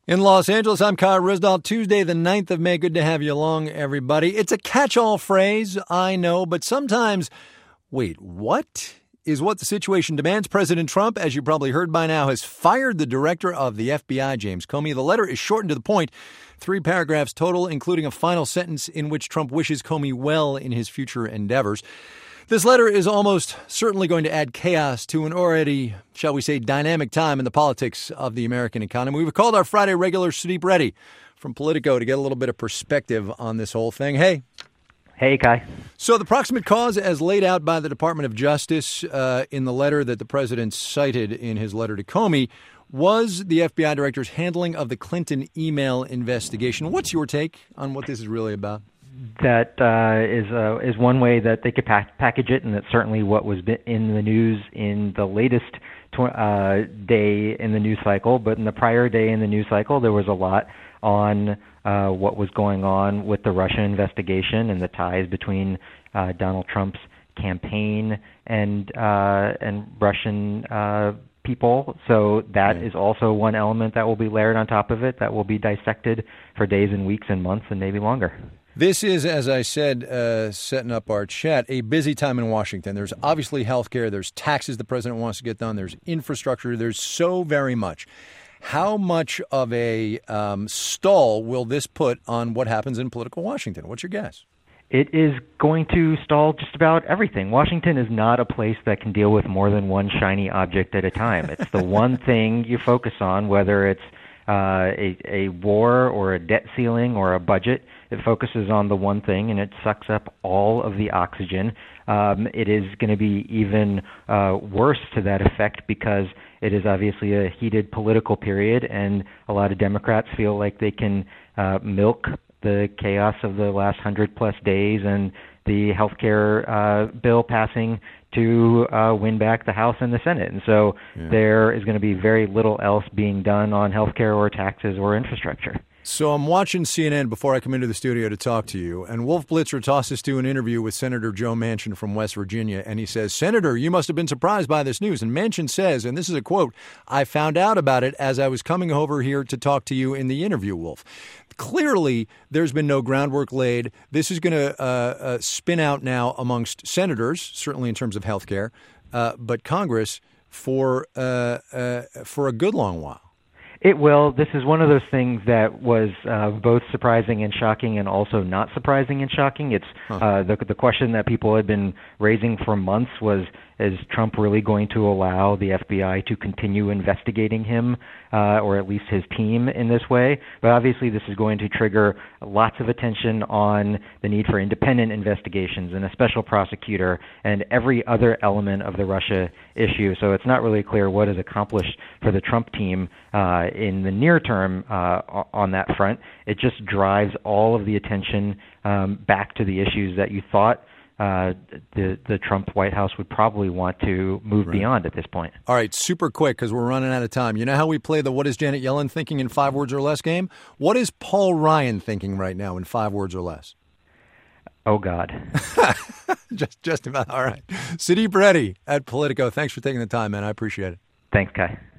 In Los Angeles, I'm Kyle Risdall. Tuesday, the 9th of May. Good to have you along, everybody. It's a catch-all phrase, I know, but sometimes, wait, what is what the situation demands? President Trump, as you probably heard by now, has fired the director of the FBI, James Comey. The letter is short and to the point, 3 paragraphs total, including a final sentence in which Trump wishes Comey well in his future endeavors. This letter is almost certainly going to add chaos to an already, shall we say, dynamic time in the politics of the American economy. We've called our Friday regular Sudeep Reddy from Politico to get a little bit of perspective on this whole thing. Hey. Hey, Kai. So the proximate cause, as laid out by the Department of Justice in the letter that the president cited in his letter to Comey, was the FBI director's handling of the Clinton email investigation. What's your take on what this is really about? That is one way that they could package it, and that's certainly what was in the news in the latest day in the news cycle. But in the prior day in the news cycle, there was a lot on what was going on with the Russia investigation and the ties between Donald Trump's campaign and Russian people. So that is also one element that will be layered on top of it that will be dissected for days and weeks and months and maybe longer. This is, as I said, setting up our chat, a busy time in Washington. There's obviously health care. There's taxes the president wants to get done. There's infrastructure. There's so very much. How much of a stall will this put on what happens in political Washington? What's your guess? It is going to stall just about everything. Washington is not a place that can deal with more than one shiny object at a time. It's the one thing you focus on, whether it's a war or a debt ceiling or a budget. It focuses on the one thing, and it sucks up all of the oxygen. It is going to be even worse to that effect because it is obviously a heated political period, and a lot of Democrats feel like they can milk the chaos of the last 100-plus days and the health care bill passing to win back the House and the Senate. And so there is going to be very little else being done on health care or taxes or infrastructure. So I'm watching CNN before I come into the studio to talk to you, and Wolf Blitzer tosses to an interview with Senator Joe Manchin from West Virginia, and he says, "Senator, you must have been surprised by this news." And Manchin says, and this is a quote, "I found out about it as I was coming over here to talk to you in the interview, Wolf." Clearly, there's been no groundwork laid. This is going to spin out now amongst senators, certainly in terms of health care, but Congress for a good long while. It will. This is one of those things that was both surprising and shocking and also not surprising and shocking. It's the question that people had been raising for months was, is Trump really going to allow the FBI to continue investigating him or at least his team in this way? But obviously this is going to trigger lots of attention on the need for independent investigations and a special prosecutor and every other element of the Russia issue. So it's not really clear what is accomplished for the Trump team in the near term on that front. It just drives all of the attention back to the issues that you thought the Trump White House would probably want to move beyond at this point. All right, super quick because we're running out of time. You know how we play the what is Janet Yellen thinking in 5 words or less game? What is Paul Ryan thinking right now in 5 words or less? Oh, God. just about. All right. Sudeep Reddy at Politico. Thanks for taking the time, man. I appreciate it. Thanks, Kai.